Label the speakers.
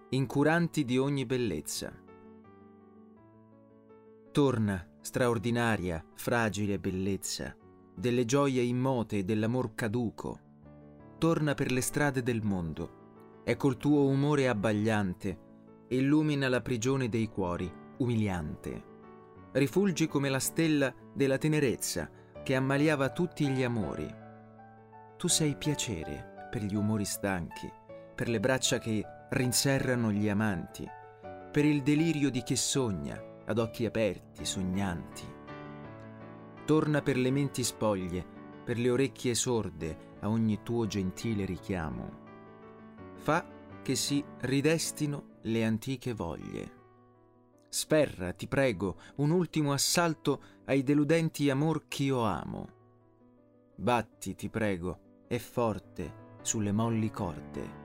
Speaker 1: incuranti di ogni bellezza. Torna, straordinaria, fragile bellezza, delle gioie immote e dell'amor caduco. Torna per le strade del mondo, e col tuo umore abbagliante illumina la prigione dei cuori, umiliante. Rifulgi come la stella della tenerezza che ammaliava tutti gli amori. Tu sei piacere per gli umori stanchi, per le braccia che rinserrano gli amanti, per il delirio di chi sogna ad occhi aperti, sognanti. Torna per le menti spoglie, per le orecchie sorde a ogni tuo gentile richiamo. Fa che si ridestino le antiche voglie. Sferra, ti prego, un ultimo assalto ai deludenti amor ch'io amo. Batti, ti prego, e forte sulle molli corde.